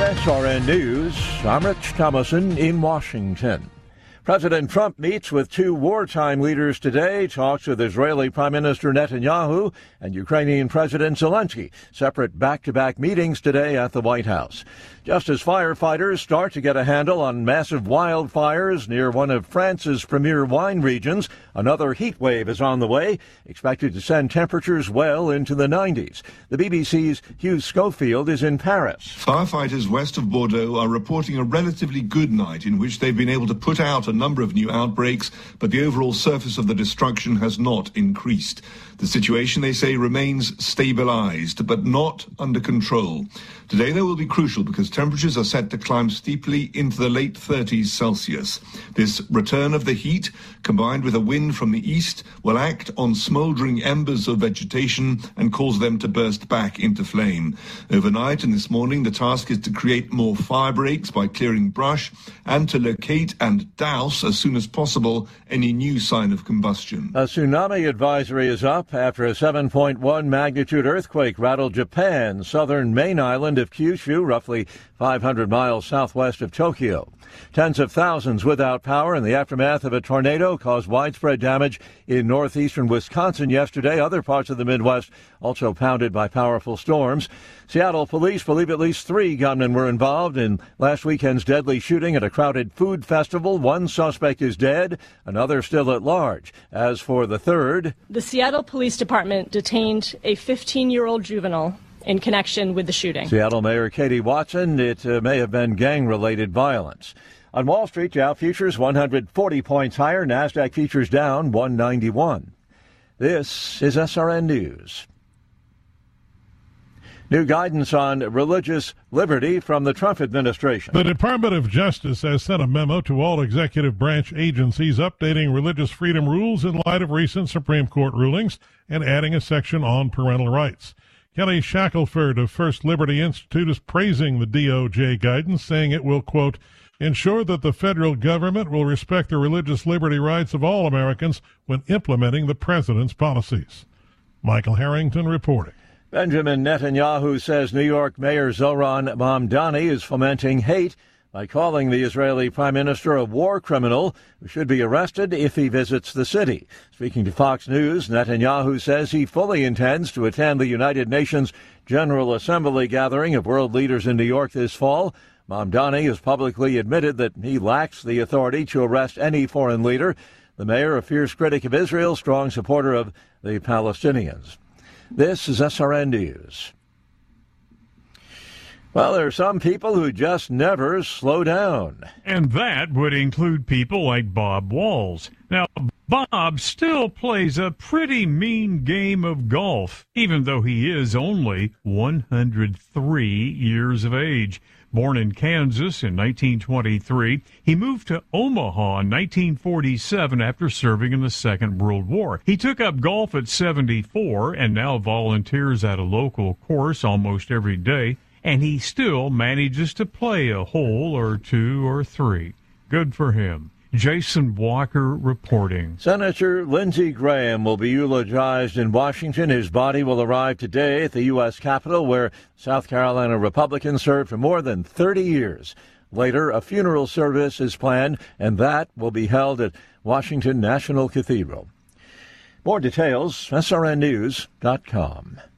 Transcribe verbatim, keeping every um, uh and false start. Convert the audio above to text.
S R N News, I'm Rich Thomason in Washington. President Trump meets with two wartime leaders today, talks with Israeli Prime Minister Netanyahu and Ukrainian President Zelensky. Separate back-to-back meetings today at the White House. Just as firefighters start to get a handle on massive wildfires near one of France's premier wine regions, another heat wave is on the way, expected to send temperatures well into the nineties. The B B C's Hugh Schofield is in Paris. Firefighters west of Bordeaux are reporting a relatively good night in which they've been able to put out a number of new outbreaks, but the overall surface of the destruction has not increased. The situation, they say, remains stabilized, but not under control. Today, they will be crucial because temperatures are set to climb steeply into the late thirties Celsius. This return of the heat, combined with a wind from the east, will act on smoldering embers of vegetation and cause them to burst back into flame. Overnight and this morning, the task is to create more fire breaks by clearing brush and to locate and douse as soon as possible any new sign of combustion. A tsunami advisory is up after a seven point one magnitude earthquake rattled Japan's southern main island of Kyushu, roughly five hundred miles southwest of Tokyo. Tens of thousands without power in the aftermath of a tornado caused widespread damage in northeastern Wisconsin yesterday. Other parts of the Midwest also pounded by powerful storms. Seattle police believe at least three gunmen were involved in last weekend's deadly shooting at a crowded food festival. One suspect is dead, another still at large. As for the third, the Seattle Police Department detained a fifteen-year-old juvenile in connection with the shooting. Seattle Mayor Katie Watson, it uh, may have been gang-related violence. On Wall Street, Dow futures one hundred forty points higher, NASDAQ futures down one ninety-one. This is S R N News. New guidance on religious liberty from the Trump administration. The Department of Justice has sent a memo to all executive branch agencies updating religious freedom rules in light of recent Supreme Court rulings and adding a section on parental rights. Kelly Shackelford of First Liberty Institute is praising the D O J guidance, saying it will, quote, ensure that the federal government will respect the religious liberty rights of all Americans when implementing the president's policies. Michael Harrington reporting. Benjamin Netanyahu says New York Mayor Zohran Mamdani is fomenting hate by calling the Israeli Prime Minister a war criminal who should be arrested if he visits the city. Speaking to Fox News, Netanyahu says he fully intends to attend the United Nations General Assembly gathering of world leaders in New York this fall. Mamdani has publicly admitted that he lacks the authority to arrest any foreign leader. The mayor, a fierce critic of Israel, strong supporter of the Palestinians. This is S R N News. Well, there are some people who just never slow down. And that would include people like Bob Walls. Now, Bob still plays a pretty mean game of golf, even though he is only one hundred three years of age. Born in Kansas in nineteen twenty-three, he moved to Omaha in nineteen forty-seven after serving in the Second World War. He took up golf at seventy-four and now volunteers at a local course almost every day, and he still manages to play a hole or two or three. Good for him. Jason Walker reporting. Senator Lindsey Graham will be eulogized in Washington. His body will arrive today at the U S Capitol, where South Carolina Republicans served for more than thirty years. Later, a funeral service is planned, and that will be held at Washington National Cathedral. More details, S R N news dot com.